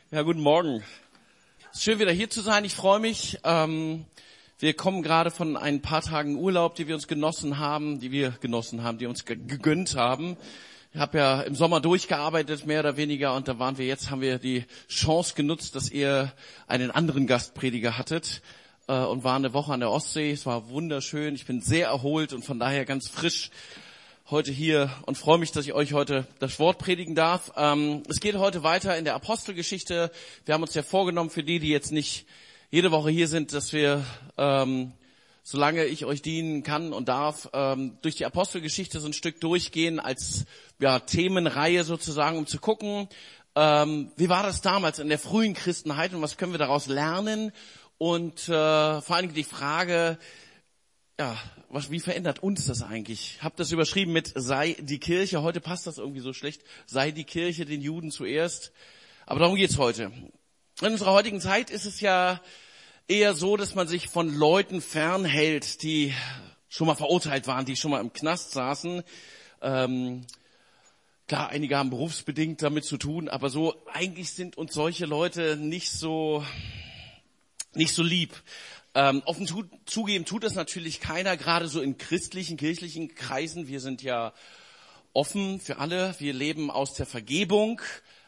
Ja, guten Morgen. Es ist schön, wieder hier zu sein. Ich freue mich. Wir kommen gerade von ein paar Tagen Urlaub, die wir uns genossen haben, die uns gegönnt haben. Ich habe ja im Sommer durchgearbeitet, mehr oder weniger, und da haben wir die Chance genutzt, dass ihr einen anderen Gastprediger hattet und waren eine Woche an der Ostsee. Es war wunderschön. Ich bin sehr erholt und von daher ganz frisch heute hier und freue mich, dass ich euch heute das Wort predigen darf. Es geht heute weiter in der Apostelgeschichte. Wir haben uns ja vorgenommen, für die jetzt nicht jede Woche hier sind, dass wir, solange ich euch dienen kann und darf, durch die Apostelgeschichte so ein Stück durchgehen als Themenreihe sozusagen, um zu gucken, wie war das damals in der frühen Christenheit und was können wir daraus lernen? Und vor allen Dingen die Frage, wie verändert uns das eigentlich? Ich habe das überschrieben mit sei die Kirche. Heute passt das irgendwie so schlecht. Sei die Kirche den Juden zuerst. Aber darum geht's heute. In unserer heutigen Zeit ist es ja eher so, dass man sich von Leuten fernhält, die schon mal verurteilt waren, die schon mal im Knast saßen. Klar, einige haben berufsbedingt damit zu tun, aber so eigentlich sind uns solche Leute nicht so lieb. Offen zugeben tut das natürlich keiner, gerade so in christlichen, kirchlichen Kreisen. Wir sind ja offen für alle. Wir leben aus der Vergebung.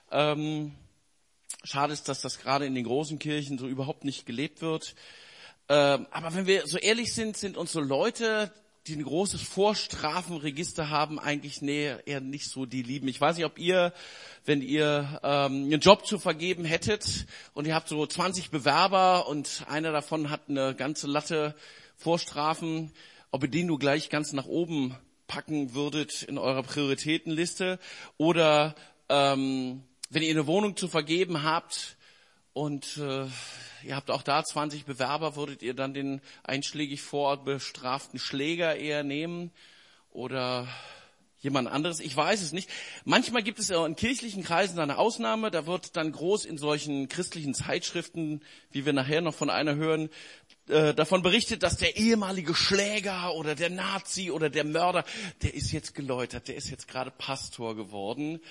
Schade ist, dass das gerade in den großen Kirchen so überhaupt nicht gelebt wird. Aber wenn wir so ehrlich sind, sind uns so Leute, die ein großes Vorstrafenregister haben, eigentlich eher nicht so die Lieben. Ich weiß nicht, ob ihr, wenn ihr einen Job zu vergeben hättet und ihr habt so 20 Bewerber und einer davon hat eine ganze Latte Vorstrafen, ob ihr den nur gleich ganz nach oben packen würdet in eurer Prioritätenliste oder wenn ihr eine Wohnung zu vergeben habt und ihr habt auch da 20 Bewerber, würdet ihr dann den einschlägig vor Ort bestraften Schläger eher nehmen oder jemand anderes? Ich weiß es nicht. Manchmal gibt es ja in kirchlichen Kreisen eine Ausnahme, da wird dann groß in solchen christlichen Zeitschriften, wie wir nachher noch von einer hören, davon berichtet, dass der ehemalige Schläger oder der Nazi oder der Mörder, der ist jetzt geläutert, der ist jetzt gerade Pastor geworden.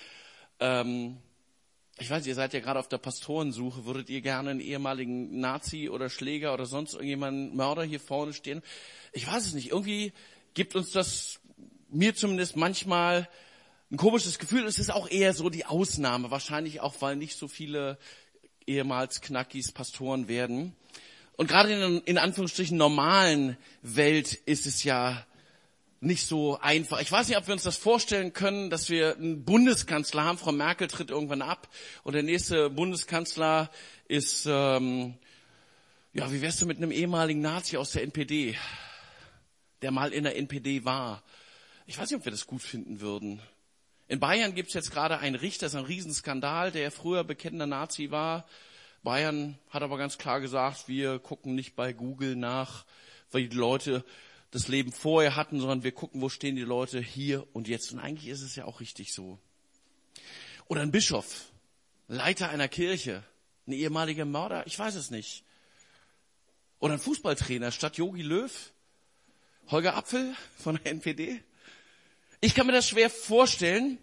Ich weiß, ihr seid ja gerade auf der Pastorensuche. Würdet ihr gerne einen ehemaligen Nazi oder Schläger oder sonst irgendjemanden Mörder hier vorne stehen? Ich weiß es nicht. Irgendwie gibt uns das, mir zumindest manchmal, ein komisches Gefühl. Es ist auch eher so die Ausnahme. Wahrscheinlich auch, weil nicht so viele ehemals Knackis Pastoren werden. Und gerade in Anführungsstrichen normalen Welt ist es ja nicht so einfach. Ich weiß nicht, ob wir uns das vorstellen können, dass wir einen Bundeskanzler haben. Frau Merkel tritt irgendwann ab und der nächste Bundeskanzler ist, wie wär's denn mit einem ehemaligen Nazi aus der NPD, der mal in der NPD war? Ich weiß nicht, ob wir das gut finden würden. In Bayern gibt's jetzt gerade einen Richter, das ist ein Riesenskandal, der früher bekennender Nazi war. Bayern hat aber ganz klar gesagt, wir gucken nicht bei Google nach, weil die Leute das Leben vorher hatten, sondern wir gucken, wo stehen die Leute hier und jetzt. Und eigentlich ist es ja auch richtig so. Oder ein Bischof, Leiter einer Kirche, ein ehemaliger Mörder, ich weiß es nicht. Oder ein Fußballtrainer statt Jogi Löw, Holger Apfel von der NPD. Ich kann mir das schwer vorstellen,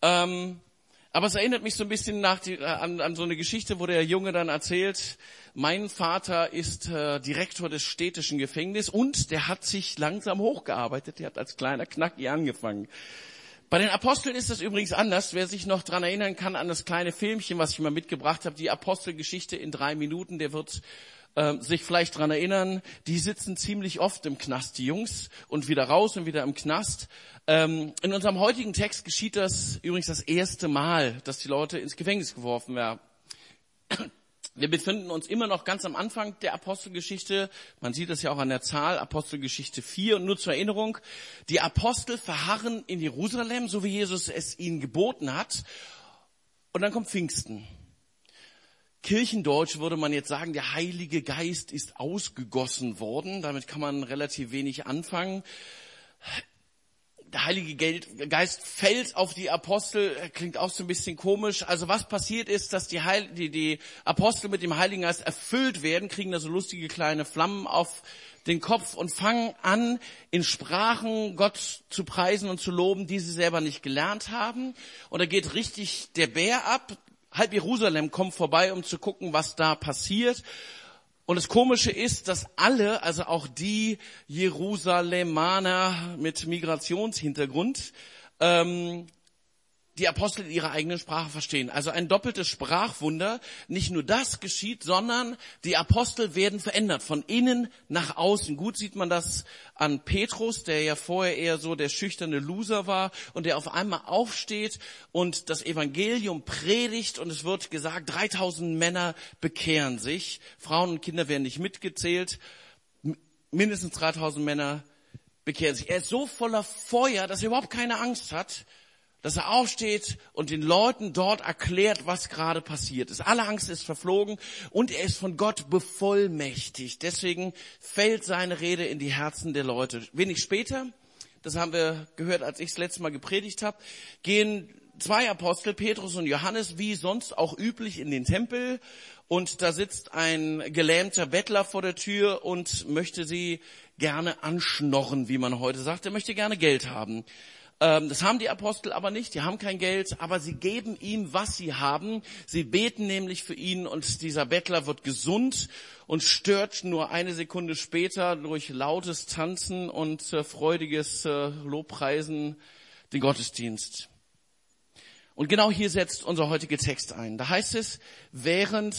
aber es erinnert mich so ein bisschen an so eine Geschichte, wo der Junge dann erzählt, mein Vater ist Direktor des städtischen Gefängnisses und der hat sich langsam hochgearbeitet. Der hat als kleiner Knacki angefangen. Bei den Aposteln ist das übrigens anders. Wer sich noch dran erinnern kann an das kleine Filmchen, was ich mal mitgebracht habe, die Apostelgeschichte in 3 Minuten, der wird sich vielleicht dran erinnern, die sitzen ziemlich oft im Knast, die Jungs, und wieder raus und wieder im Knast. In unserem heutigen Text geschieht das übrigens das erste Mal, dass die Leute ins Gefängnis geworfen werden. Wir befinden uns immer noch ganz am Anfang der Apostelgeschichte. Man sieht das ja auch an der Zahl, Apostelgeschichte 4. Und nur zur Erinnerung, die Apostel verharren in Jerusalem, so wie Jesus es ihnen geboten hat. Und dann kommt Pfingsten. Kirchendeutsch würde man jetzt sagen, der Heilige Geist ist ausgegossen worden. Damit kann man relativ wenig anfangen. Der Heilige Geist fällt auf die Apostel, klingt auch so ein bisschen komisch. Also was passiert ist, dass die Apostel mit dem Heiligen Geist erfüllt werden, kriegen da so lustige kleine Flammen auf den Kopf und fangen an, in Sprachen Gott zu preisen und zu loben, die sie selber nicht gelernt haben. Und da geht richtig der Bär ab. halb Jerusalem kommt vorbei, um zu gucken, was da passiert. Und das Komische ist, dass alle, also auch die Jerusalemaner mit Migrationshintergrund, die Apostel in ihrer eigenen Sprache verstehen. Also ein doppeltes Sprachwunder. Nicht nur das geschieht, sondern die Apostel werden verändert, von innen nach außen. Gut sieht man das an Petrus, der ja vorher eher so der schüchterne Loser war und der auf einmal aufsteht und das Evangelium predigt und es wird gesagt, 3000 Männer bekehren sich. Frauen und Kinder werden nicht mitgezählt. Mindestens 3000 Männer bekehren sich. Er ist so voller Feuer, dass er überhaupt keine Angst hat, dass er aufsteht und den Leuten dort erklärt, was gerade passiert ist. Alle Angst ist verflogen und er ist von Gott bevollmächtigt. Deswegen fällt seine Rede in die Herzen der Leute. Wenig später, das haben wir gehört, als ich das letzte Mal gepredigt habe, gehen 2 Apostel, Petrus und Johannes, wie sonst auch üblich, in den Tempel. Und da sitzt ein gelähmter Bettler vor der Tür und möchte sie gerne anschnorren, wie man heute sagt. Er möchte gerne Geld haben. Das haben die Apostel aber nicht, die haben kein Geld, aber sie geben ihm, was sie haben. Sie beten nämlich für ihn und dieser Bettler wird gesund und stört nur eine Sekunde später durch lautes Tanzen und freudiges Lobpreisen den Gottesdienst. Und genau hier setzt unser heutiger Text ein. Da heißt es, während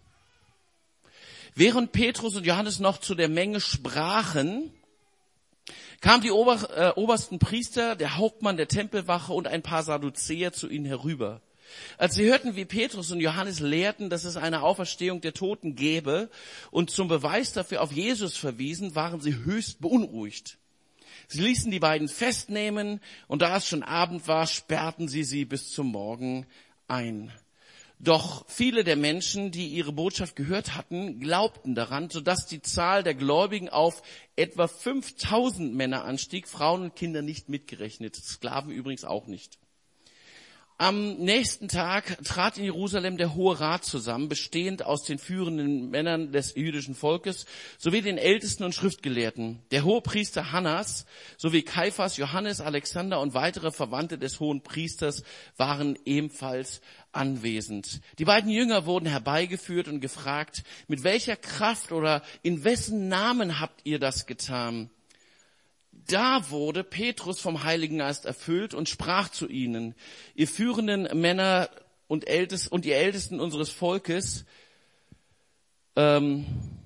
Petrus und Johannes noch zu der Menge sprachen, kamen die obersten Priester, der Hauptmann der Tempelwache und ein paar Sadduzäer zu ihnen herüber. Als sie hörten, wie Petrus und Johannes lehrten, dass es eine Auferstehung der Toten gäbe und zum Beweis dafür auf Jesus verwiesen, waren sie höchst beunruhigt. Sie ließen die beiden festnehmen und da es schon Abend war, sperrten sie bis zum Morgen ein. Doch viele der Menschen, die ihre Botschaft gehört hatten, glaubten daran, sodass die Zahl der Gläubigen auf etwa 5000 Männer anstieg, Frauen und Kinder nicht mitgerechnet, Sklaven übrigens auch nicht. Am nächsten Tag trat in Jerusalem der Hohe Rat zusammen, bestehend aus den führenden Männern des jüdischen Volkes sowie den Ältesten und Schriftgelehrten. Der Hohepriester Hannas sowie Kaiphas, Johannes, Alexander und weitere Verwandte des Hohen Priesters waren ebenfalls anwesend. Die beiden Jünger wurden herbeigeführt und gefragt, mit welcher Kraft oder in wessen Namen habt ihr das getan? Da wurde Petrus vom Heiligen Geist erfüllt und sprach zu ihnen, ihr führenden Männer und ihr Ältesten unseres Volkes, werden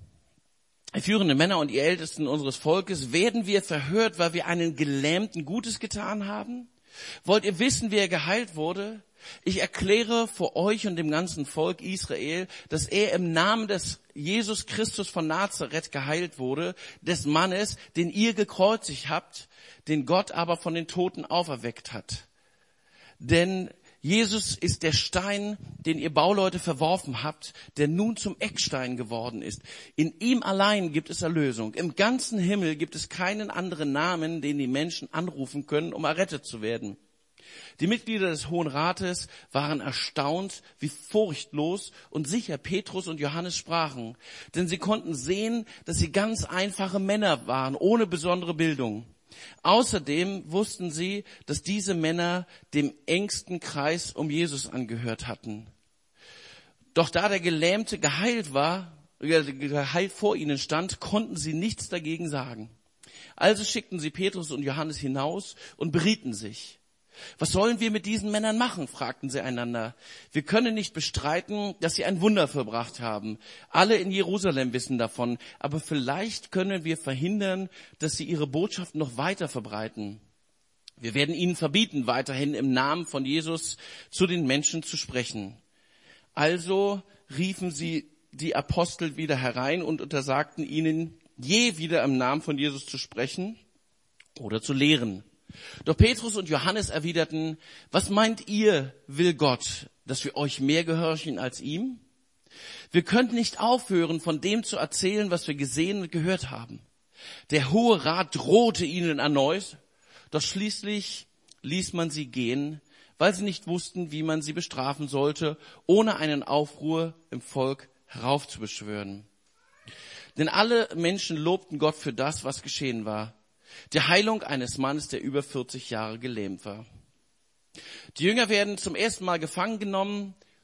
wir verhört, weil wir einen Gelähmten Gutes getan haben? Wollt ihr wissen, wie er geheilt wurde? Ich erkläre vor euch und dem ganzen Volk Israel, dass er im Namen des Jesus Christus von Nazareth geheilt wurde, des Mannes, den ihr gekreuzigt habt, den Gott aber von den Toten auferweckt hat. Denn Jesus ist der Stein, den ihr Bauleute verworfen habt, der nun zum Eckstein geworden ist. In ihm allein gibt es Erlösung. Im ganzen Himmel gibt es keinen anderen Namen, den die Menschen anrufen können, um errettet zu werden. Die Mitglieder des Hohen Rates waren erstaunt, wie furchtlos und sicher Petrus und Johannes sprachen, denn sie konnten sehen, dass sie ganz einfache Männer waren, ohne besondere Bildung. Außerdem wussten sie, dass diese Männer dem engsten Kreis um Jesus angehört hatten. Doch da der Gelähmte geheilt vor ihnen stand, konnten sie nichts dagegen sagen. Also schickten sie Petrus und Johannes hinaus und berieten sich. Was sollen wir mit diesen Männern machen? Fragten sie einander. Wir können nicht bestreiten, dass sie ein Wunder vollbracht haben. Alle in Jerusalem wissen davon, aber vielleicht können wir verhindern, dass sie ihre Botschaft noch weiter verbreiten. Wir werden ihnen verbieten, weiterhin im Namen von Jesus zu den Menschen zu sprechen. Also riefen sie die Apostel wieder herein und untersagten ihnen, je wieder im Namen von Jesus zu sprechen oder zu lehren. Doch Petrus und Johannes erwiderten, was meint ihr, will Gott, dass wir euch mehr gehorchen als ihm? Wir können nicht aufhören, von dem zu erzählen, was wir gesehen und gehört haben. Der Hohe Rat drohte ihnen erneut, doch schließlich ließ man sie gehen, weil sie nicht wussten, wie man sie bestrafen sollte, ohne einen Aufruhr im Volk heraufzubeschwören. Denn alle Menschen lobten Gott für das, was geschehen war. Die Heilung eines Mannes, der über 40 Jahre gelähmt war. Die Jünger werden zum ersten Mal gefangen genommen.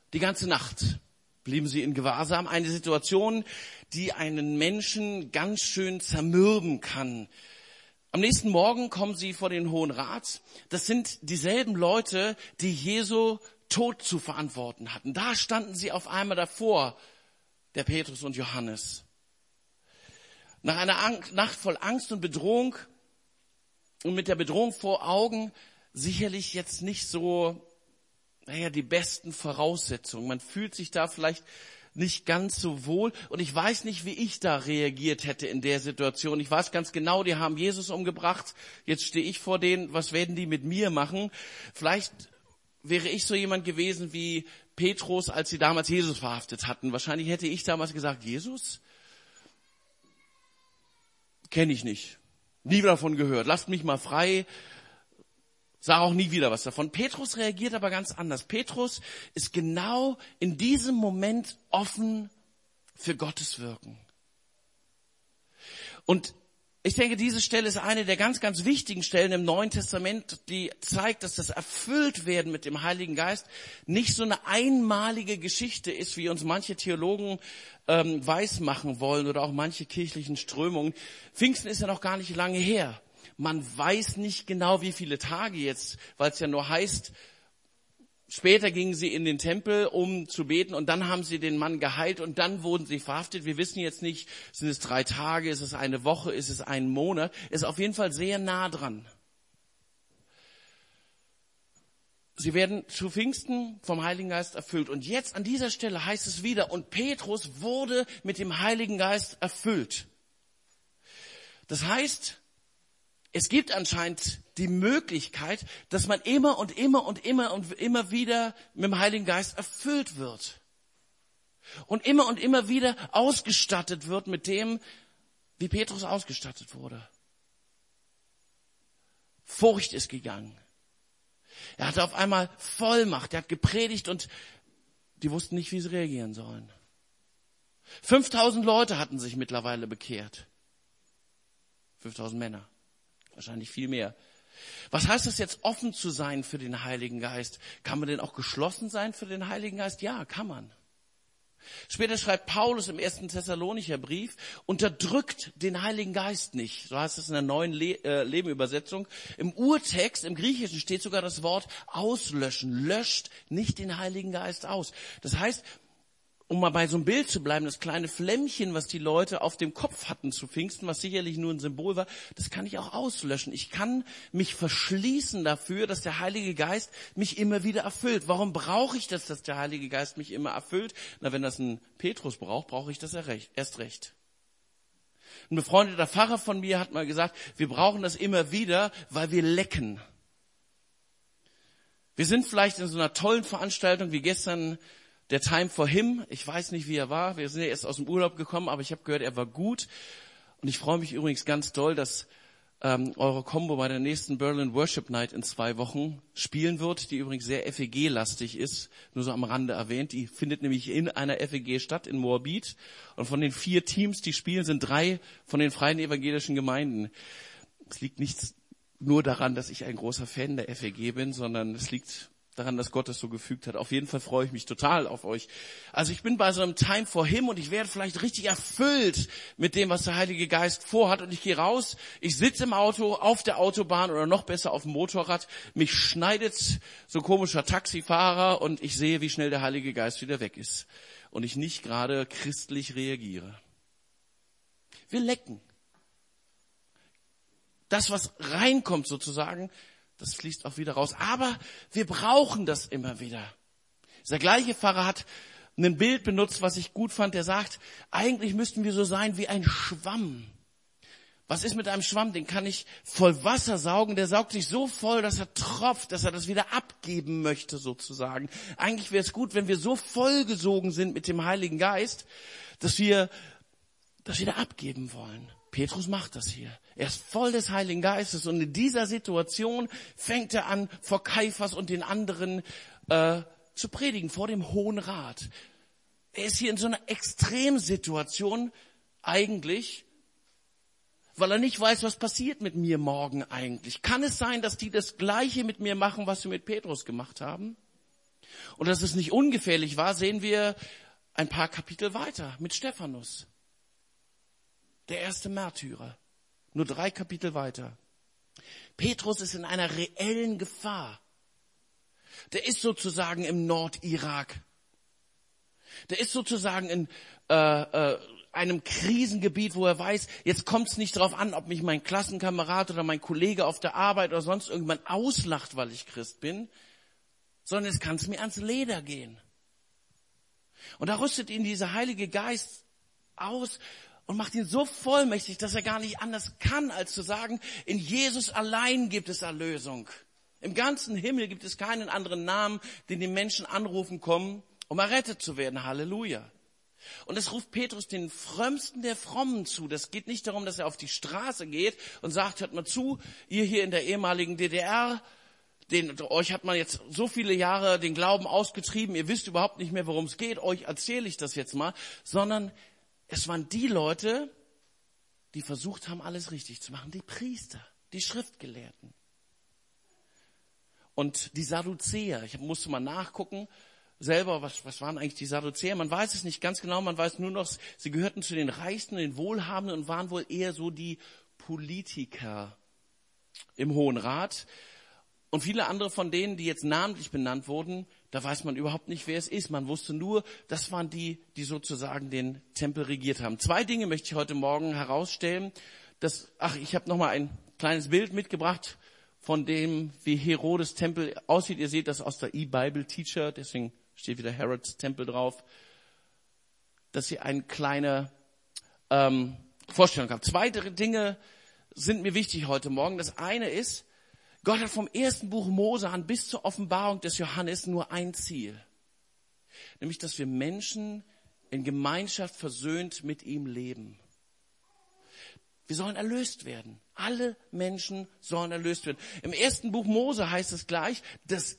Die ganze Nacht blieben sie in Gewahrsam. Eine Situation, die einen Menschen ganz schön zermürben kann. Am nächsten Morgen kommen sie vor den Hohen Rat. Das sind dieselben Leute, die Jesu Tod zu verantworten hatten. Da standen sie auf einmal davor, der Petrus und Johannes. Nach einer Nacht voll Angst und Bedrohung und mit der Bedrohung vor Augen sicherlich jetzt nicht so, die besten Voraussetzungen. Man fühlt sich da vielleicht nicht ganz so wohl. Und ich weiß nicht, wie ich da reagiert hätte in der Situation. Ich weiß ganz genau, die haben Jesus umgebracht. Jetzt stehe ich vor denen. Was werden die mit mir machen? Vielleicht wäre ich so jemand gewesen wie Petrus, als sie damals Jesus verhaftet hatten. Wahrscheinlich hätte ich damals gesagt, Jesus? Kenne ich nicht. Nie davon gehört. Lasst mich mal frei. Sag auch nie wieder was davon. Petrus reagiert aber ganz anders. Petrus ist genau in diesem Moment offen für Gottes Wirken. Und ich denke, diese Stelle ist eine der ganz, ganz wichtigen Stellen im Neuen Testament, die zeigt, dass das Erfülltwerden mit dem Heiligen Geist nicht so eine einmalige Geschichte ist, wie uns manche Theologen weismachen wollen oder auch manche kirchlichen Strömungen. Pfingsten ist ja noch gar nicht lange her. Man weiß nicht genau, wie viele Tage jetzt, weil es ja nur heißt, später gingen sie in den Tempel, um zu beten, und dann haben sie den Mann geheilt und dann wurden sie verhaftet. Wir wissen jetzt nicht, sind es 3 Tage, ist es eine Woche, ist es ein Monat, ist auf jeden Fall sehr nah dran. Sie werden zu Pfingsten vom Heiligen Geist erfüllt. Und jetzt an dieser Stelle heißt es wieder, und Petrus wurde mit dem Heiligen Geist erfüllt. Das heißt, es gibt anscheinend die Möglichkeit, dass man immer wieder mit dem Heiligen Geist erfüllt wird. Und immer wieder ausgestattet wird mit dem, wie Petrus ausgestattet wurde. Furcht ist gegangen. Er hatte auf einmal Vollmacht. Er hat gepredigt und die wussten nicht, wie sie reagieren sollen. 5000 Leute hatten sich mittlerweile bekehrt. 5000 Männer. Wahrscheinlich viel mehr. Was heißt es jetzt, offen zu sein für den Heiligen Geist? Kann man denn auch geschlossen sein für den Heiligen Geist? Ja, kann man. Später schreibt Paulus im 1. Thessalonicher Brief, unterdrückt den Heiligen Geist nicht. So heißt es in der neuen Lebenübersetzung. Im Urtext, im Griechischen steht sogar das Wort auslöschen. Löscht nicht den Heiligen Geist aus. Das heißt, um mal bei so einem Bild zu bleiben, das kleine Flämmchen, was die Leute auf dem Kopf hatten zu Pfingsten, was sicherlich nur ein Symbol war, das kann ich auch auslöschen. Ich kann mich verschließen dafür, dass der Heilige Geist mich immer wieder erfüllt. Warum brauche ich das, dass der Heilige Geist mich immer erfüllt? Na, wenn das ein Petrus braucht, brauche ich das erst recht. Ein befreundeter Pfarrer von mir hat mal gesagt, wir brauchen das immer wieder, weil wir lecken. Wir sind vielleicht in so einer tollen Veranstaltung wie gestern der Time for Him, ich weiß nicht, wie er war. Wir sind ja erst aus dem Urlaub gekommen, aber ich habe gehört, er war gut. Und ich freue mich übrigens ganz doll, dass eure Combo bei der nächsten Berlin Worship Night in 2 Wochen spielen wird, die übrigens sehr FEG-lastig ist, nur so am Rande erwähnt. Die findet nämlich in einer FEG statt, in Moabit. Und von den 4 Teams, die spielen, sind 3 von den freien evangelischen Gemeinden. Es liegt nicht nur daran, dass ich ein großer Fan der FEG bin, sondern es liegt daran, dass Gott es so gefügt hat. Auf jeden Fall freue ich mich total auf euch. Also ich bin bei so einem Time for Him und ich werde vielleicht richtig erfüllt mit dem, was der Heilige Geist vorhat. Und ich gehe raus, ich sitze im Auto, auf der Autobahn oder noch besser auf dem Motorrad. Mich schneidet so ein komischer Taxifahrer und ich sehe, wie schnell der Heilige Geist wieder weg ist. Und ich nicht gerade christlich reagiere. Wir lecken. Das, was reinkommt sozusagen, das fließt auch wieder raus. Aber wir brauchen das immer wieder. Dieser gleiche Pfarrer hat ein Bild benutzt, was ich gut fand. Der sagt, eigentlich müssten wir so sein wie ein Schwamm. Was ist mit einem Schwamm? Den kann ich voll Wasser saugen. Der saugt sich so voll, dass er tropft, dass er das wieder abgeben möchte sozusagen. Eigentlich wäre es gut, wenn wir so vollgesogen sind mit dem Heiligen Geist, dass wir das wieder abgeben wollen. Petrus macht das hier. Er ist voll des Heiligen Geistes und in dieser Situation fängt er an, vor Kaiphas und den anderen zu predigen, vor dem Hohen Rat. Er ist hier in so einer Extremsituation eigentlich, weil er nicht weiß, was passiert mit mir morgen eigentlich. Kann es sein, dass die das Gleiche mit mir machen, was sie mit Petrus gemacht haben? Und dass es nicht ungefährlich war, sehen wir ein paar Kapitel weiter mit Stephanus. Der erste Märtyrer. Nur 3 Kapitel weiter. Petrus ist in einer reellen Gefahr. Der ist sozusagen im Nordirak. Der ist sozusagen in einem Krisengebiet, wo er weiß, jetzt kommt es nicht darauf an, ob mich mein Klassenkamerad oder mein Kollege auf der Arbeit oder sonst irgendwann auslacht, weil ich Christ bin, sondern es kann es mir ans Leder gehen. Und da rüstet ihn dieser Heilige Geist aus und macht ihn so vollmächtig, dass er gar nicht anders kann, als zu sagen, in Jesus allein gibt es Erlösung. Im ganzen Himmel gibt es keinen anderen Namen, den die Menschen anrufen kommen, um errettet zu werden. Halleluja. Und es ruft Petrus den Frömmsten der Frommen zu. Das geht nicht darum, dass er auf die Straße geht und sagt, hört mal zu, ihr hier in der ehemaligen DDR, euch hat man jetzt so viele Jahre den Glauben ausgetrieben, ihr wisst überhaupt nicht mehr, worum es geht, euch erzähle ich das jetzt mal, sondern es waren die Leute, die versucht haben, alles richtig zu machen, die Priester, die Schriftgelehrten. Und die Sadduzäer, ich musste mal nachgucken, selber, was waren eigentlich die Sadduzäer? Man weiß es nicht ganz genau, man weiß nur noch, sie gehörten zu den Reichsten, den Wohlhabenden und waren wohl eher so die Politiker im Hohen Rat. Und viele andere von denen, die jetzt namentlich benannt wurden, da weiß man überhaupt nicht, wer es ist. Man wusste nur, das waren die sozusagen den Tempel regiert haben. 2 Dinge möchte ich heute Morgen herausstellen. Ich habe nochmal ein kleines Bild mitgebracht von dem, wie Herodes Tempel aussieht. Ihr seht das aus der E-Bible Teacher, deswegen steht wieder Herods Tempel drauf, dass ihr eine kleine Vorstellung habt. 2 Dinge sind mir wichtig heute Morgen. Das eine ist, Gott hat vom ersten Buch Mose an bis zur Offenbarung des Johannes nur ein Ziel. Nämlich, dass wir Menschen in Gemeinschaft versöhnt mit ihm leben. Wir sollen erlöst werden. Alle Menschen sollen erlöst werden. Im ersten Buch Mose heißt es gleich, dass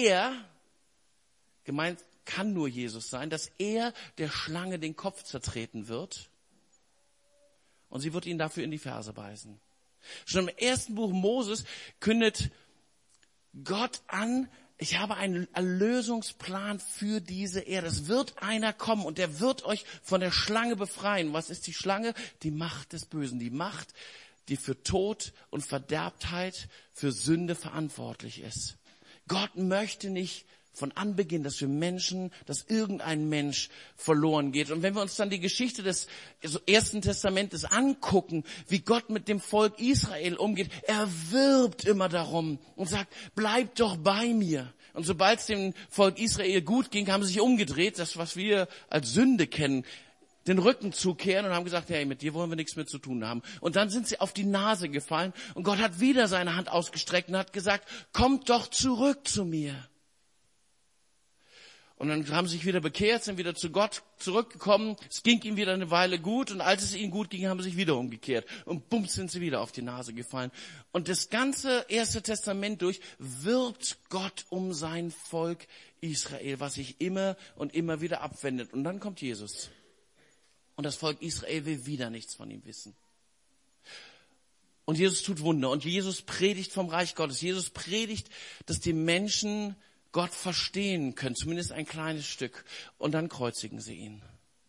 gemeint kann nur Jesus sein, dass er der Schlange den Kopf zertreten wird und sie wird ihn dafür in die Ferse beißen. Schon im ersten Buch Moses kündet Gott an, ich habe einen Erlösungsplan für diese Erde. Es wird einer kommen und der wird euch von der Schlange befreien. Was ist die Schlange? Die Macht des Bösen, die Macht, die für Tod und Verderbtheit, für Sünde verantwortlich ist. Gott möchte nicht von Anbeginn, dass irgendein Mensch verloren geht. Und wenn wir uns dann die Geschichte des Ersten Testamentes angucken, wie Gott mit dem Volk Israel umgeht, er wirbt immer darum und sagt, bleibt doch bei mir. Und sobald es dem Volk Israel gut ging, haben sie sich umgedreht, das, was wir als Sünde kennen, den Rücken zukehren und haben gesagt, hey, mit dir wollen wir nichts mehr zu tun haben. Und dann sind sie auf die Nase gefallen und Gott hat wieder seine Hand ausgestreckt und hat gesagt, kommt doch zurück zu mir. Und dann haben sie sich wieder bekehrt, sind wieder zu Gott zurückgekommen. Es ging ihnen wieder eine Weile gut. Und als es ihnen gut ging, haben sie sich wieder umgekehrt. Und bums sind sie wieder auf die Nase gefallen. Und das ganze Erste Testament durch wirbt Gott um sein Volk Israel, was sich immer und immer wieder abwendet. Und dann kommt Jesus. Und das Volk Israel will wieder nichts von ihm wissen. Und Jesus tut Wunder. Und Jesus predigt vom Reich Gottes. Jesus predigt, dass die Menschen Gott verstehen können, zumindest ein kleines Stück. Und dann kreuzigen sie ihn.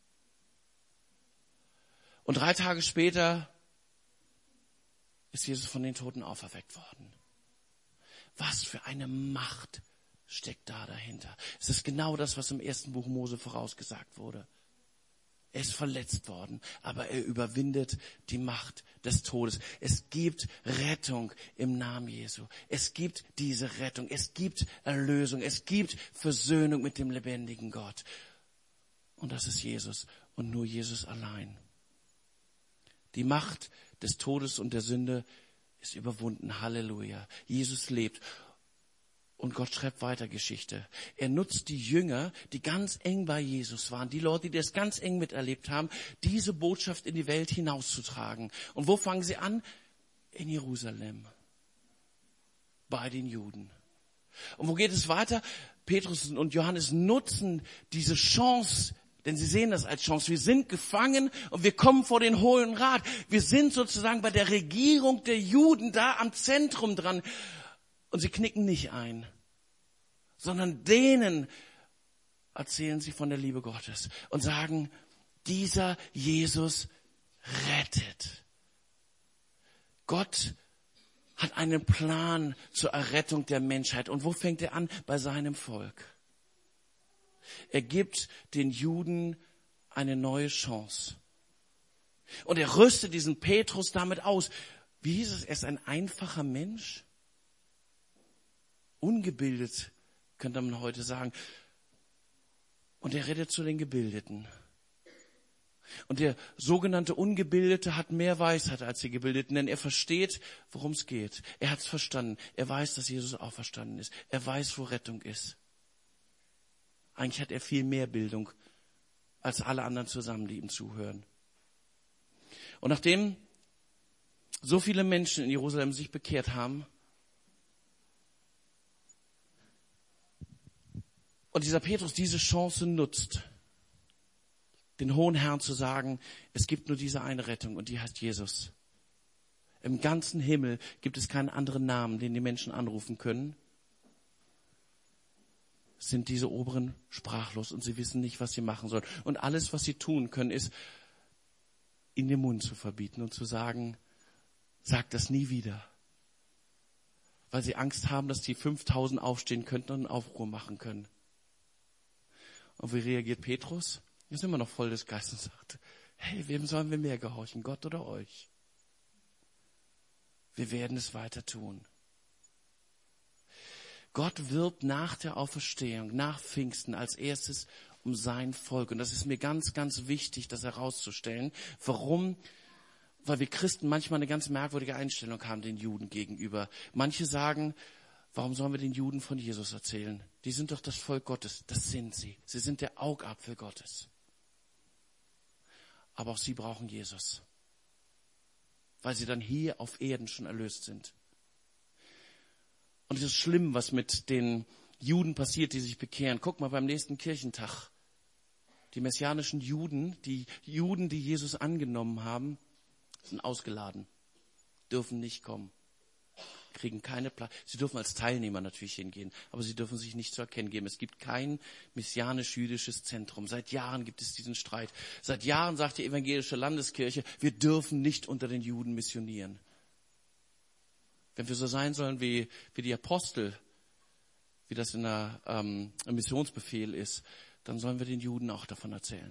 Und 3 Tage später ist Jesus von den Toten auferweckt worden. Was für eine Macht steckt da dahinter. Es ist genau das, was im ersten Buch Mose vorausgesagt wurde. Er ist verletzt worden, aber er überwindet die Macht des Todes. Es gibt Rettung im Namen Jesu. Es gibt diese Rettung. Es gibt Erlösung. Es gibt Versöhnung mit dem lebendigen Gott. Und das ist Jesus und nur Jesus allein. Die Macht des Todes und der Sünde ist überwunden. Halleluja. Jesus lebt. Und Gott schreibt weiter Geschichte. Er nutzt die Jünger, die ganz eng bei Jesus waren, die Leute, die das ganz eng miterlebt haben, diese Botschaft in die Welt hinauszutragen. Und wo fangen sie an? In Jerusalem. Bei den Juden. Und wo geht es weiter? Petrus und Johannes nutzen diese Chance, denn sie sehen das als Chance. Wir sind gefangen und wir kommen vor den Hohen Rat. Wir sind sozusagen bei der Regierung der Juden da am Zentrum dran. Und sie knicken nicht ein, sondern denen erzählen sie von der Liebe Gottes und sagen, dieser Jesus rettet. Gott hat einen Plan zur Errettung der Menschheit. Und wo fängt er an? Bei seinem Volk. Er gibt den Juden eine neue Chance. Und er rüstet diesen Petrus damit aus. Wie hieß es? Er ist ein einfacher Mensch. Ungebildet, könnte man heute sagen. Und er redet zu den Gebildeten. Und der sogenannte Ungebildete hat mehr Weisheit als die Gebildeten, denn er versteht, worum es geht. Er hat es verstanden. Er weiß, dass Jesus auferstanden ist. Er weiß, wo Rettung ist. Eigentlich hat er viel mehr Bildung als alle anderen zusammen, die ihm zuhören. Und nachdem so viele Menschen in Jerusalem sich bekehrt haben und dieser Petrus diese Chance nutzt, den hohen Herrn zu sagen, es gibt nur diese eine Rettung und die heißt Jesus. Im ganzen Himmel gibt es keinen anderen Namen, den die Menschen anrufen können. Sind diese Oberen sprachlos und sie wissen nicht, was sie machen sollen. Und alles, was sie tun können, ist, in den Mund zu verbieten und zu sagen, sag das nie wieder. Weil sie Angst haben, dass die 5000 aufstehen könnten und einen Aufruhr machen können. Und wie reagiert Petrus? Er ist immer noch voll des Geistes und sagt, hey, wem sollen wir mehr gehorchen, Gott oder euch? Wir werden es weiter tun. Gott wirbt nach der Auferstehung, nach Pfingsten als erstes um sein Volk. Und das ist mir ganz, ganz wichtig, das herauszustellen. Warum? Weil wir Christen manchmal eine ganz merkwürdige Einstellung haben den Juden gegenüber. Manche sagen, warum sollen wir den Juden von Jesus erzählen? Die sind doch das Volk Gottes. Das sind sie. Sie sind der Augapfel Gottes. Aber auch sie brauchen Jesus, weil sie dann hier auf Erden schon erlöst sind. Und es ist schlimm, was mit den Juden passiert, die sich bekehren. Guck mal beim nächsten Kirchentag. Die messianischen Juden, die Jesus angenommen haben, sind ausgeladen, dürfen nicht kommen, kriegen keine Platz. Sie dürfen als Teilnehmer natürlich hingehen, aber sie dürfen sich nicht zu erkennen geben. Es gibt kein messianisch-jüdisches Zentrum. Seit Jahren gibt es diesen Streit. Seit Jahren sagt die evangelische Landeskirche, wir dürfen nicht unter den Juden missionieren. Wenn wir so sein sollen wie die Apostel, wie das im Missionsbefehl ist, dann sollen wir den Juden auch davon erzählen.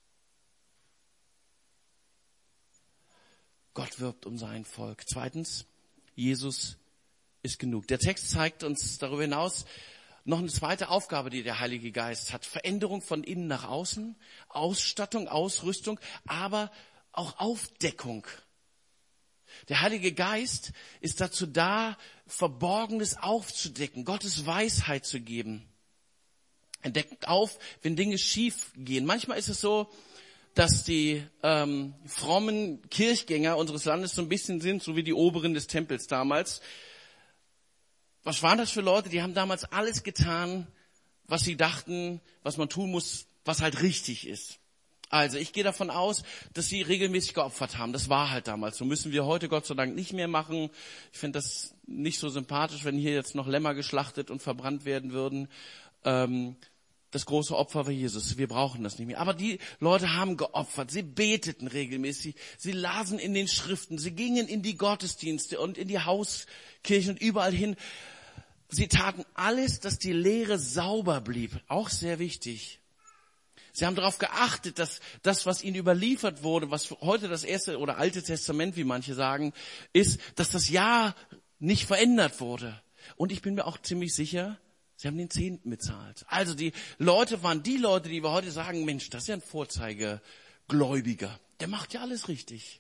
Gott wirbt um sein Volk. Zweitens, Jesus ist genug. Der Text zeigt uns darüber hinaus noch eine zweite Aufgabe, die der Heilige Geist hat. Veränderung von innen nach außen, Ausstattung, Ausrüstung, aber auch Aufdeckung. Der Heilige Geist ist dazu da, Verborgenes aufzudecken, Gottes Weisheit zu geben. Er deckt auf, wenn Dinge schief gehen. Manchmal ist es so, dass die frommen Kirchgänger unseres Landes so ein bisschen sind, so wie die Oberen des Tempels damals. Was waren das für Leute? Die haben damals alles getan, was sie dachten, was man tun muss, was halt richtig ist. Also ich gehe davon aus, dass sie regelmäßig geopfert haben. Das war halt damals. So müssen wir heute Gott sei Dank nicht mehr machen. Ich finde das nicht so sympathisch, wenn hier jetzt noch Lämmer geschlachtet und verbrannt werden würden. Das große Opfer war Jesus. Wir brauchen das nicht mehr. Aber die Leute haben geopfert. Sie beteten regelmäßig. Sie lasen in den Schriften. Sie gingen in die Gottesdienste und in die Hauskirchen und überall hin. Sie taten alles, dass die Lehre sauber blieb. Auch sehr wichtig. Sie haben darauf geachtet, dass das, was ihnen überliefert wurde, was heute das erste oder alte Testament, wie manche sagen, ist, dass das Jahr nicht verändert wurde. Und ich bin mir auch ziemlich sicher, sie haben den Zehnten bezahlt. Also die Leute waren die Leute, die wir heute sagen, Mensch, das ist ja ein Vorzeigegläubiger. Der macht ja alles richtig.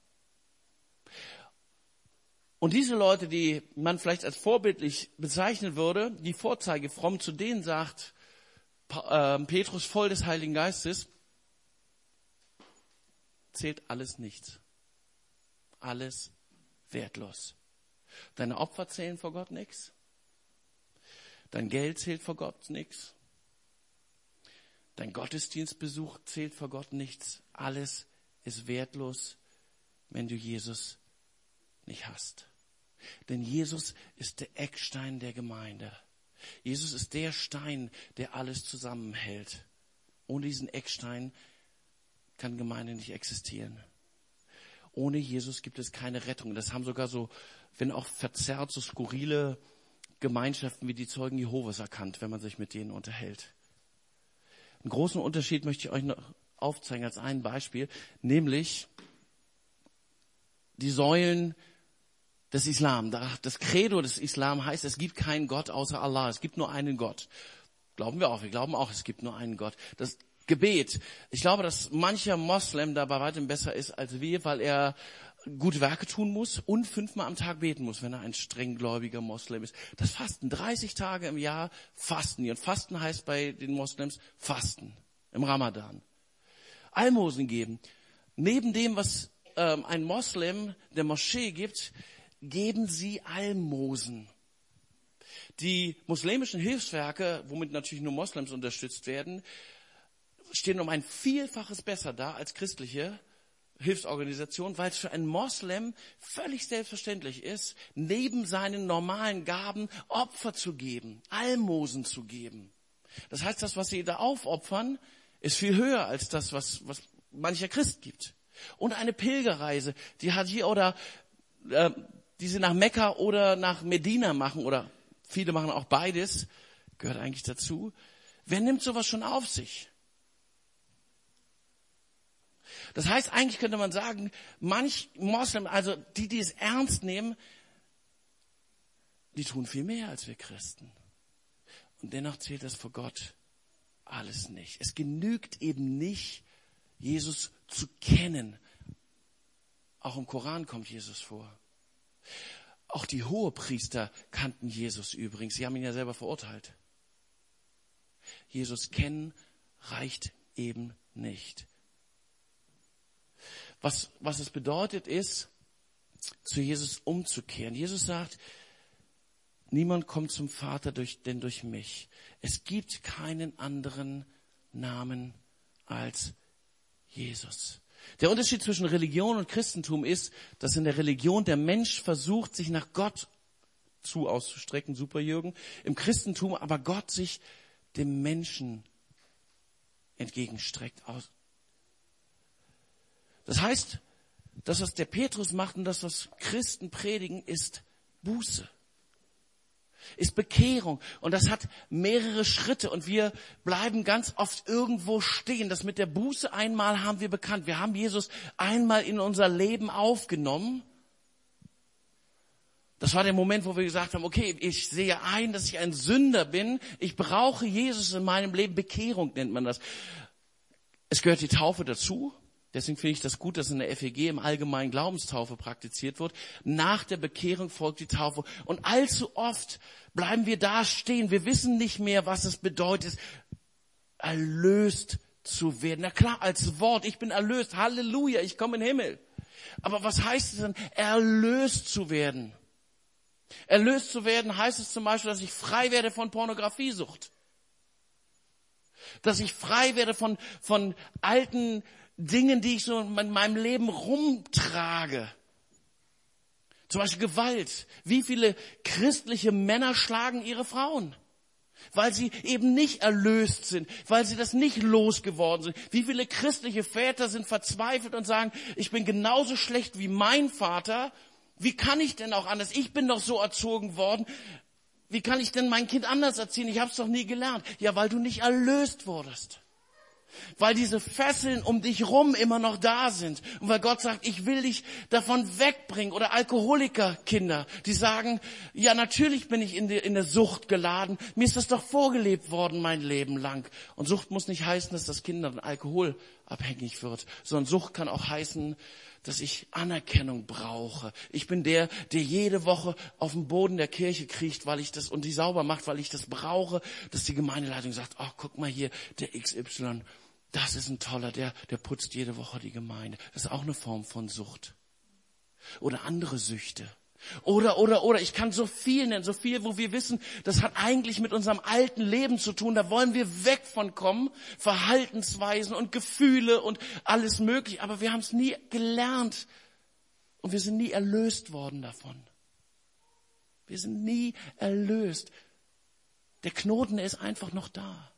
Und diese Leute, die man vielleicht als vorbildlich bezeichnen würde, die vorzeigefromm, zu denen sagt Petrus voll des Heiligen Geistes, zählt alles nichts. Alles wertlos. Deine Opfer zählen vor Gott nichts. Dein Geld zählt vor Gott nichts. Dein Gottesdienstbesuch zählt vor Gott nichts. Alles ist wertlos, wenn du Jesus nicht hast. Denn Jesus ist der Eckstein der Gemeinde. Jesus ist der Stein, der alles zusammenhält. Ohne diesen Eckstein kann Gemeinde nicht existieren. Ohne Jesus gibt es keine Rettung. Das haben sogar so, wenn auch verzerrt, so skurrile Gemeinschaften wie die Zeugen Jehovas erkannt, wenn man sich mit denen unterhält. Einen großen Unterschied möchte ich euch noch aufzeigen als ein Beispiel, nämlich die Säulen des Islam. Das Credo des Islam heißt, es gibt keinen Gott außer Allah. Es gibt nur einen Gott. Glauben wir auch. Wir glauben auch, es gibt nur einen Gott. Das Gebet. Ich glaube, dass mancher Moslem da bei weitem besser ist als wir, weil er gute Werke tun muss und 5-mal am Tag beten muss, wenn er ein strenggläubiger Moslem ist. Das Fasten, 30 Tage im Jahr fasten. Und Fasten heißt bei den Moslems Fasten im Ramadan. Almosen geben. Neben dem, was ein Moslem der Moschee gibt, geben sie Almosen. Die muslimischen Hilfswerke, womit natürlich nur Moslems unterstützt werden, stehen um ein Vielfaches besser da als christliche Hilfsorganisationen, weil es für einen Moslem völlig selbstverständlich ist, neben seinen normalen Gaben Opfer zu geben, Almosen zu geben. Das heißt, das, was sie da aufopfern, ist viel höher als das, was mancher Christ gibt. Und eine Pilgerreise, die Haji oder die sie nach Mekka oder nach Medina machen, oder viele machen auch beides, gehört eigentlich dazu. Wer nimmt sowas schon auf sich? Das heißt, eigentlich könnte man sagen, manch Moslem, also die es ernst nehmen, die tun viel mehr als wir Christen. Und dennoch zählt das vor Gott alles nicht. Es genügt eben nicht, Jesus zu kennen. Auch im Koran kommt Jesus vor. Auch die Hohepriester kannten Jesus übrigens. Sie haben ihn ja selber verurteilt. Jesus kennen reicht eben nicht. Was es bedeutet ist, zu Jesus umzukehren. Jesus sagt, niemand kommt zum Vater denn durch mich. Es gibt keinen anderen Namen als Jesus. Der Unterschied zwischen Religion und Christentum ist, dass in der Religion der Mensch versucht, sich nach Gott auszustrecken, super Jürgen, im Christentum aber Gott sich dem Menschen entgegenstreckt. Das heißt, das, was der Petrus macht und das, was Christen predigen, ist Buße, ist Bekehrung. Und das hat mehrere Schritte und wir bleiben ganz oft irgendwo stehen. Das mit der Buße einmal haben wir bekannt. Wir haben Jesus einmal in unser Leben aufgenommen. Das war der Moment, wo wir gesagt haben, okay, ich sehe ein, dass ich ein Sünder bin. Ich brauche Jesus in meinem Leben. Bekehrung nennt man das. Es gehört die Taufe dazu. Deswegen finde ich das gut, dass in der FEG im allgemeinen Glaubenstaufe praktiziert wird. Nach der Bekehrung folgt die Taufe. Und allzu oft bleiben wir da stehen. Wir wissen nicht mehr, was es bedeutet, erlöst zu werden. Na klar, als Wort, ich bin erlöst. Halleluja, ich komme in den Himmel. Aber was heißt es denn, erlöst zu werden? Erlöst zu werden heißt es zum Beispiel, dass ich frei werde von Pornografiesucht. Dass ich frei werde von alten Dingen, die ich so in meinem Leben rumtrage. Zum Beispiel Gewalt. Wie viele christliche Männer schlagen ihre Frauen? Weil sie eben nicht erlöst sind, weil sie das nicht losgeworden sind. Wie viele christliche Väter sind verzweifelt und sagen, ich bin genauso schlecht wie mein Vater. Wie kann ich denn auch anders? Ich bin doch so erzogen worden. Wie kann ich denn mein Kind anders erziehen? Ich habe es doch nie gelernt. Ja, weil du nicht erlöst wurdest. Weil diese Fesseln um dich rum immer noch da sind. Und weil Gott sagt, ich will dich davon wegbringen. Oder Alkoholikerkinder, die sagen, ja, natürlich bin ich in der Sucht geladen. Mir ist das doch vorgelebt worden mein Leben lang. Und Sucht muss nicht heißen, dass das Kind dann alkoholabhängig wird. Sondern Sucht kann auch heißen, dass ich Anerkennung brauche. Ich bin der jede Woche auf den Boden der Kirche kriecht, weil ich das, und die sauber macht, weil ich das brauche, dass die Gemeindeleitung sagt, ach, guck mal hier, der XY, das ist ein toller, der putzt jede Woche die Gemeinde. Das ist auch eine Form von Sucht. Oder andere Süchte. Oder, ich kann so viel nennen, so viel, wo wir wissen, das hat eigentlich mit unserem alten Leben zu tun, da wollen wir weg von kommen, Verhaltensweisen und Gefühle und alles mögliche, aber wir haben es nie gelernt und wir sind nie erlöst worden davon. Wir sind nie erlöst. Der Knoten ist einfach noch da.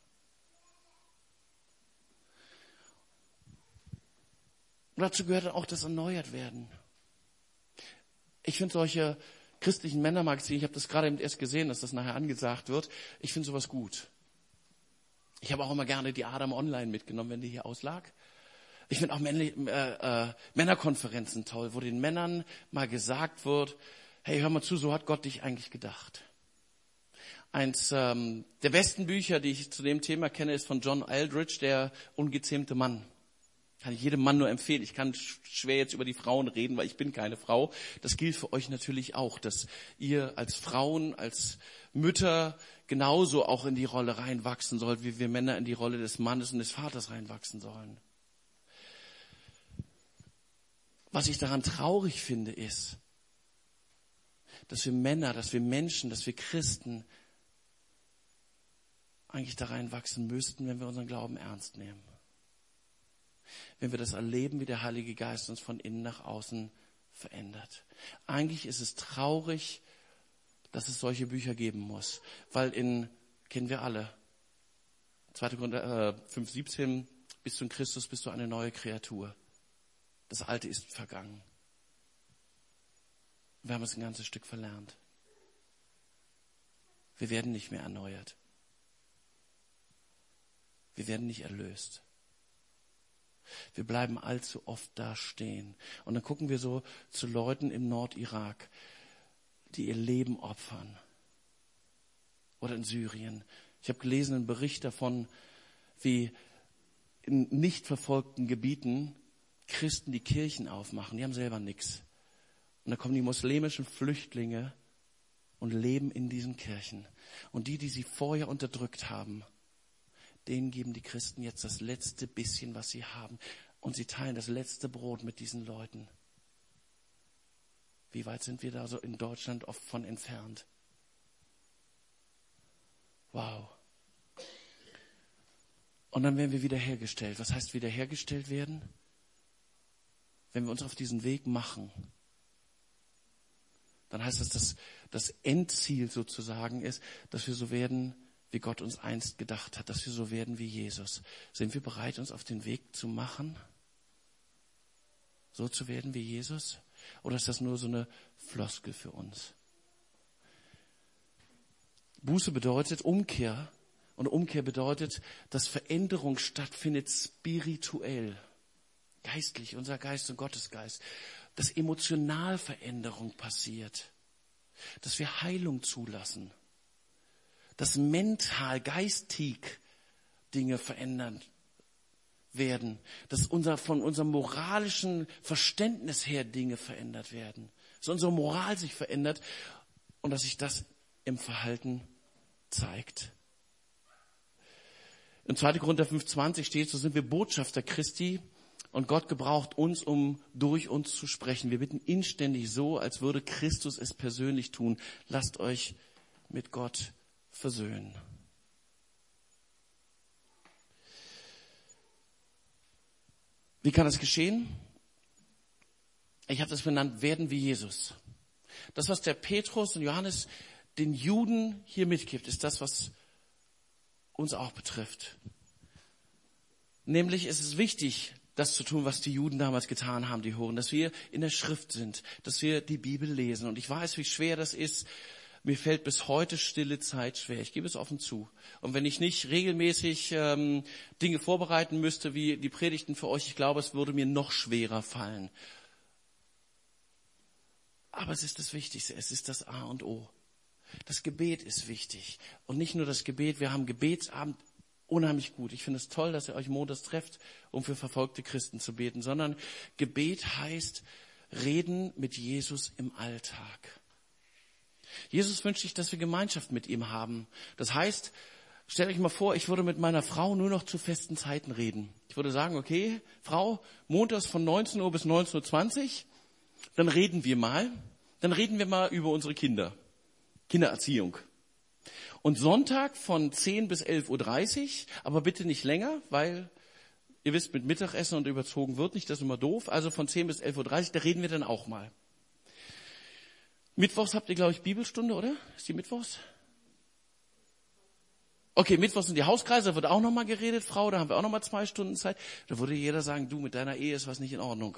Und dazu gehört auch das Erneuertwerden. Ich finde solche christlichen Männermagazine, ich habe das gerade eben erst gesehen, dass das nachher angesagt wird, ich finde sowas gut. Ich habe auch immer gerne die Adam Online mitgenommen, wenn die hier auslag. Ich finde auch Männerkonferenzen toll, wo den Männern mal gesagt wird, hey, hör mal zu, so hat Gott dich eigentlich gedacht. Eins der besten Bücher, die ich zu dem Thema kenne, ist von John Eldridge, Der ungezähmte Mann. Kann ich jedem Mann nur empfehlen. Ich kann schwer jetzt über die Frauen reden, weil ich bin keine Frau. Das gilt für euch natürlich auch, dass ihr als Frauen, als Mütter genauso auch in die Rolle reinwachsen sollt, wie wir Männer in die Rolle des Mannes und des Vaters reinwachsen sollen. Was ich daran traurig finde, ist, dass wir Männer, dass wir Menschen, dass wir Christen eigentlich da reinwachsen müssten, wenn wir unseren Glauben ernst nehmen. Wenn wir das erleben, wie der Heilige Geist uns von innen nach außen verändert. Eigentlich ist es traurig, dass es solche Bücher geben muss. Weil kennen wir alle, 2. Korinther 5,17, bist du in Christus, bist du eine neue Kreatur. Das Alte ist vergangen. Wir haben es ein ganzes Stück verlernt. Wir werden nicht mehr erneuert. Wir werden nicht erlöst. Wir bleiben allzu oft da stehen. Und dann gucken wir so zu Leuten im Nordirak, die ihr Leben opfern. Oder in Syrien. Ich habe gelesen einen Bericht davon, wie in nicht verfolgten Gebieten Christen die Kirchen aufmachen. Die haben selber nichts. Und dann kommen die muslimischen Flüchtlinge und leben in diesen Kirchen. Und die sie vorher unterdrückt haben, denen geben die Christen jetzt das letzte bisschen, was sie haben. Und sie teilen das letzte Brot mit diesen Leuten. Wie weit sind wir da so in Deutschland oft von entfernt? Wow. Und dann werden wir wiederhergestellt. Was heißt wiederhergestellt werden? Wenn wir uns auf diesen Weg machen, dann heißt das, dass das Endziel sozusagen ist, dass wir so werden, wie Gott uns einst gedacht hat, dass wir so werden wie Jesus. Sind wir bereit, uns auf den Weg zu machen, so zu werden wie Jesus? Oder ist das nur so eine Floskel für uns? Buße bedeutet Umkehr. Und Umkehr bedeutet, dass Veränderung stattfindet spirituell, geistlich, unser Geist und Gottes Geist. Dass emotional Veränderung passiert. Dass wir Heilung zulassen. Dass mental, geistig Dinge verändert werden. Dass von unserem moralischen Verständnis her Dinge verändert werden. Dass unsere Moral sich verändert und dass sich das im Verhalten zeigt. In 2. Korinther 5,20 steht, so sind wir Botschafter Christi und Gott gebraucht uns, um durch uns zu sprechen. Wir bitten inständig so, als würde Christus es persönlich tun. Lasst euch mit Gott versöhnen. Wie kann das geschehen? Ich habe das benannt, werden wie Jesus. Das, was der Petrus und Johannes den Juden hier mitgibt, ist das, was uns auch betrifft. Nämlich ist es wichtig, das zu tun, was die Juden damals getan haben, die Horen, dass wir in der Schrift sind, dass wir die Bibel lesen. Und ich weiß, wie schwer das ist. Mir fällt bis heute stille Zeit schwer. Ich gebe es offen zu. Und wenn ich nicht regelmäßig Dinge vorbereiten müsste, wie die Predigten für euch, ich glaube, es würde mir noch schwerer fallen. Aber es ist das Wichtigste. Es ist das A und O. Das Gebet ist wichtig. Und nicht nur das Gebet, wir haben Gebetsabend unheimlich gut. Ich finde es toll, dass ihr euch montags trefft, um für verfolgte Christen zu beten. Sondern Gebet heißt Reden mit Jesus im Alltag. Jesus wünscht sich, dass wir Gemeinschaft mit ihm haben. Das heißt, stellt euch mal vor, ich würde mit meiner Frau nur noch zu festen Zeiten reden. Ich würde sagen, okay, Frau, montags von 19 Uhr bis 19.20 Uhr, dann reden wir mal. Dann reden wir mal über unsere Kinder. Kindererziehung. Und Sonntag von 10 bis 11.30 Uhr, aber bitte nicht länger, weil ihr wisst, mit Mittagessen und überzogen wird nicht, das ist immer doof. Also von 10 bis 11.30 Uhr, da reden wir dann auch mal. Mittwochs habt ihr, glaube ich, Bibelstunde, oder? Ist die Mittwochs? Okay, Mittwoch sind die Hauskreise, da wird auch nochmal geredet, Frau, da haben wir auch nochmal 2 Stunden Zeit. Da würde jeder sagen, du, mit deiner Ehe ist was nicht in Ordnung.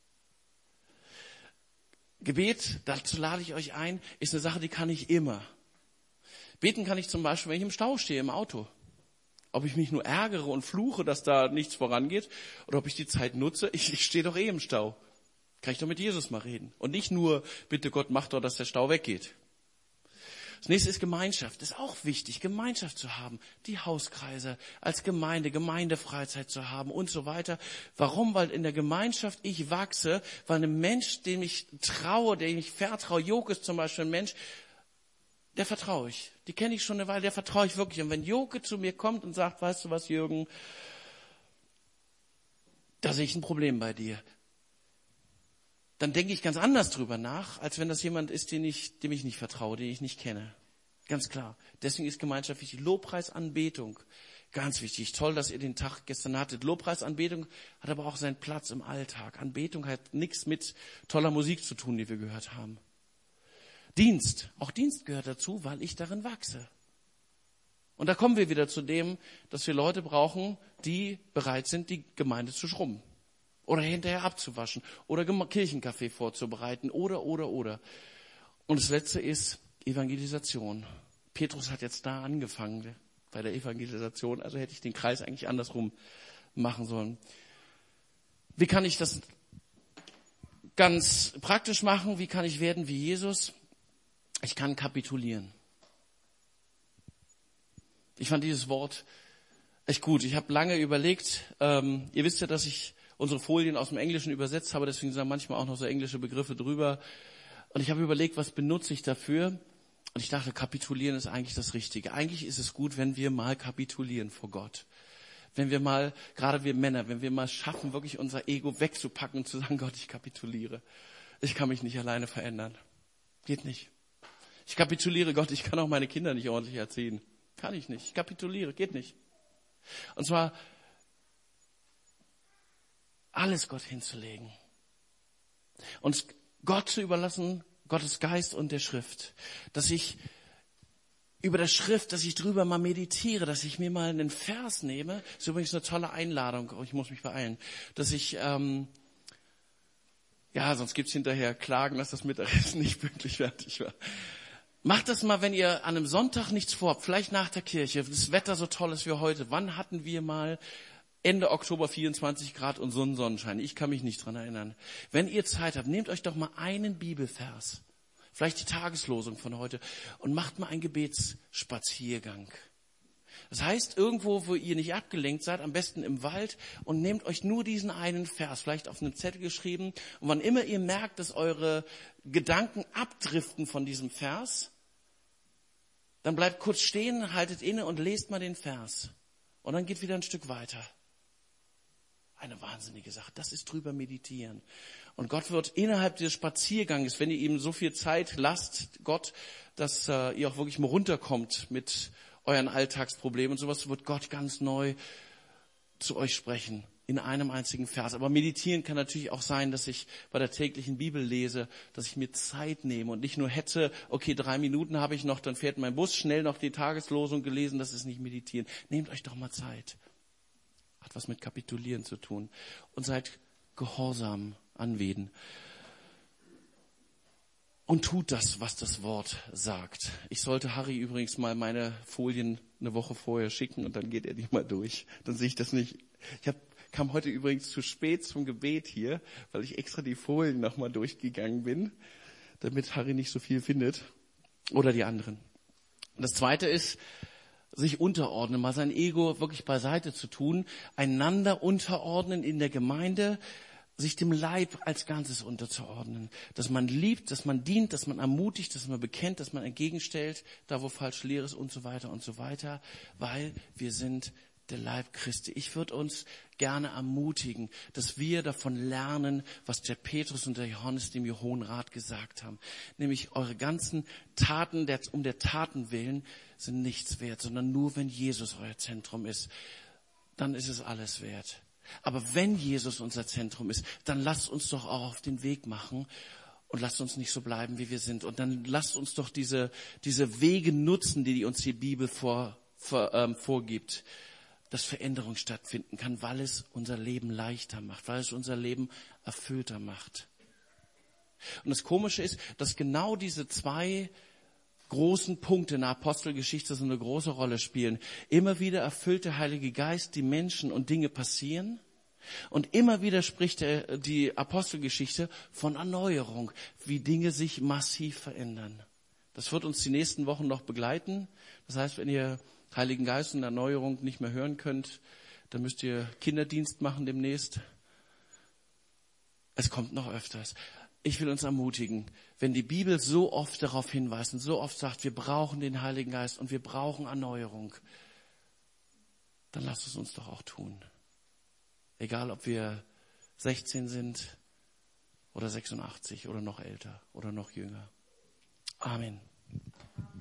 Gebet, dazu lade ich euch ein, ist eine Sache, die kann ich immer. Beten kann ich zum Beispiel, wenn ich im Stau stehe, im Auto. Ob ich mich nur ärgere und fluche, dass da nichts vorangeht, oder ob ich die Zeit nutze, ich stehe doch im Stau. Kann ich doch mit Jesus mal reden. Und nicht nur, bitte Gott, mach doch, dass der Stau weggeht. Das nächste ist Gemeinschaft. Das ist auch wichtig, Gemeinschaft zu haben. Die Hauskreise als Gemeinde, Gemeindefreizeit zu haben und so weiter. Warum? Weil in der Gemeinschaft ich wachse, weil ein Mensch, dem ich traue, dem ich vertraue, Joke ist zum Beispiel ein Mensch, der vertraue ich. Die kenne ich schon eine Weile, der vertraue ich wirklich. Und wenn Joke zu mir kommt und sagt, weißt du was, Jürgen, da sehe ich ein Problem bei dir, dann denke ich ganz anders drüber nach, als wenn das jemand ist, dem ich nicht vertraue, den ich nicht kenne. Ganz klar. Deswegen ist Gemeinschaft wichtig. Lobpreis, Anbetung, ganz wichtig. Toll, dass ihr den Tag gestern hattet. Lobpreis, Anbetung hat aber auch seinen Platz im Alltag. Anbetung hat nichts mit toller Musik zu tun, die wir gehört haben. Dienst, auch Dienst gehört dazu, weil ich darin wachse. Und da kommen wir wieder zu dem, dass wir Leute brauchen, die bereit sind, die Gemeinde zu schrubben. Oder hinterher abzuwaschen. Oder Kirchenkaffee vorzubereiten. Oder. Und das Letzte ist Evangelisation. Petrus hat jetzt da angefangen bei der Evangelisation. Also hätte ich den Kreis eigentlich andersrum machen sollen. Wie kann ich das ganz praktisch machen? Wie kann ich werden wie Jesus? Ich kann kapitulieren. Ich fand dieses Wort echt gut. Ich habe lange überlegt. Ihr wisst ja, dass ich unsere Folien aus dem Englischen übersetzt habe, deswegen sind da manchmal auch noch so englische Begriffe drüber. Und ich habe überlegt, was benutze ich dafür? Und ich dachte, kapitulieren ist eigentlich das Richtige. Eigentlich ist es gut, wenn wir mal kapitulieren vor Gott. Wenn wir mal, gerade wir Männer, wenn wir mal schaffen, wirklich unser Ego wegzupacken und zu sagen, Gott, ich kapituliere. Ich kann mich nicht alleine verändern. Geht nicht. Ich kapituliere, Gott, ich kann auch meine Kinder nicht ordentlich erziehen. Kann ich nicht. Ich kapituliere, geht nicht. Und zwar alles Gott hinzulegen. Und Gott zu überlassen, Gottes Geist und der Schrift. Dass ich über der Schrift, dass ich drüber mal meditiere, dass ich mir mal einen Vers nehme. Das ist übrigens eine tolle Einladung. Oh, ich muss mich beeilen. Dass ich, sonst gibt's hinterher Klagen, dass das Mittagessen nicht pünktlich fertig war. Macht das mal, wenn ihr an einem Sonntag nichts vorhabt, vielleicht nach der Kirche, das Wetter so toll ist wie heute. Wann hatten wir mal Ende Oktober 24 Grad und so einen Sonnenschein? Ich kann mich nicht dran erinnern. Wenn ihr Zeit habt, nehmt euch doch mal einen Bibelvers, vielleicht die Tageslosung von heute, und macht mal einen Gebetsspaziergang. Das heißt, irgendwo, wo ihr nicht abgelenkt seid, am besten im Wald, und nehmt euch nur diesen einen Vers, vielleicht auf einem Zettel geschrieben, und wann immer ihr merkt, dass eure Gedanken abdriften von diesem Vers, dann bleibt kurz stehen, haltet inne und lest mal den Vers. Und dann geht wieder ein Stück weiter. Eine wahnsinnige Sache. Das ist drüber meditieren. Und Gott wird innerhalb dieses Spazierganges, wenn ihr ihm so viel Zeit lasst, Gott, dass ihr auch wirklich mal runterkommt mit euren Alltagsproblemen und sowas, wird Gott ganz neu zu euch sprechen. In einem einzigen Vers. Aber meditieren kann natürlich auch sein, dass ich bei der täglichen Bibel lese, dass ich mir Zeit nehme und nicht nur hätte, okay, 3 Minuten habe ich noch, dann fährt mein Bus, schnell noch die Tageslosung gelesen, das ist nicht meditieren. Nehmt euch doch mal Zeit. Hat was mit Kapitulieren zu tun. Und seid gehorsam anwenden. Und tut das, was das Wort sagt. Ich sollte Harry übrigens mal meine Folien eine Woche vorher schicken und dann geht er die mal durch. Dann sehe ich das nicht. Kam heute übrigens zu spät zum Gebet hier, weil ich extra die Folien nochmal durchgegangen bin, damit Harry nicht so viel findet. Oder die anderen. Und das Zweite ist, sich unterordnen, mal sein Ego wirklich beiseite zu tun, einander unterordnen in der Gemeinde, sich dem Leib als Ganzes unterzuordnen. Dass man liebt, dass man dient, dass man ermutigt, dass man bekennt, dass man entgegenstellt, da wo falsch Lehre ist und so weiter, weil wir sind der Leib Christi. Ich würde uns gerne ermutigen, dass wir davon lernen, was der Petrus und der Johannes dem Hohen Rat gesagt haben. Nämlich eure ganzen Taten, um der Taten willen, sind nichts wert, sondern nur wenn Jesus euer Zentrum ist, dann ist es alles wert. Aber wenn Jesus unser Zentrum ist, dann lasst uns doch auch auf den Weg machen und lasst uns nicht so bleiben, wie wir sind. Und dann lasst uns doch diese Wege nutzen, die uns die Bibel vorgibt, dass Veränderung stattfinden kann, weil es unser Leben leichter macht, weil es unser Leben erfüllter macht. Und das Komische ist, dass genau diese zwei großen Punkte in der Apostelgeschichte so eine große Rolle spielen. Immer wieder erfüllt der Heilige Geist die Menschen und Dinge passieren. Und immer wieder spricht die Apostelgeschichte von Erneuerung, wie Dinge sich massiv verändern. Das wird uns die nächsten Wochen noch begleiten. Das heißt, wenn ihr Heiligen Geist und Erneuerung nicht mehr hören könnt, dann müsst ihr Kinderdienst machen demnächst. Es kommt noch öfters. Ich will uns ermutigen, wenn die Bibel so oft darauf hinweist und so oft sagt, wir brauchen den Heiligen Geist und wir brauchen Erneuerung, dann lasst es uns doch auch tun. Egal, ob wir 16 sind oder 86 oder noch älter oder noch jünger. Amen.